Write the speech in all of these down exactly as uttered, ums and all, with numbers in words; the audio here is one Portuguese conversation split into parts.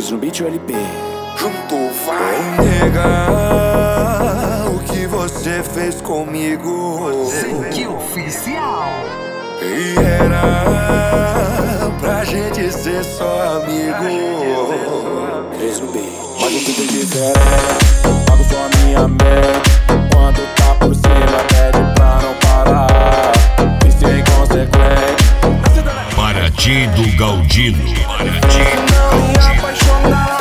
Cris no beat e o L P. Juntou, vai. Ô, nega, o que você fez comigo? Zenki Oficial. E era pra gente ser só amigo. Cris no beat. Mas o que tem diferente? Pago só a minha mente. Quando tá por cima, pede pra não parar. Isso é inconsequente. Paraty do Galdino. Paraty do Não me Galdino. apaixonar.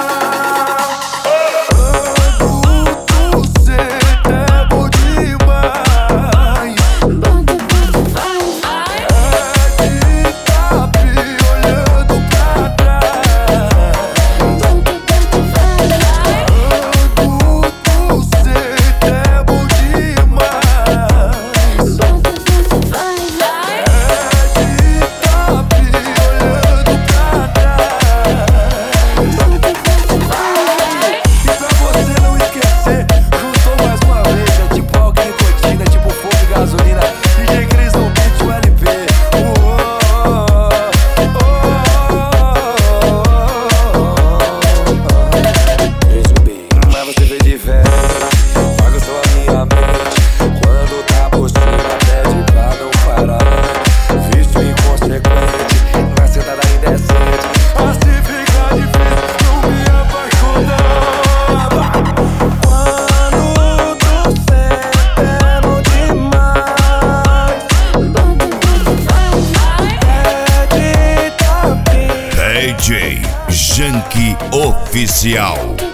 D J Zenki Oficial.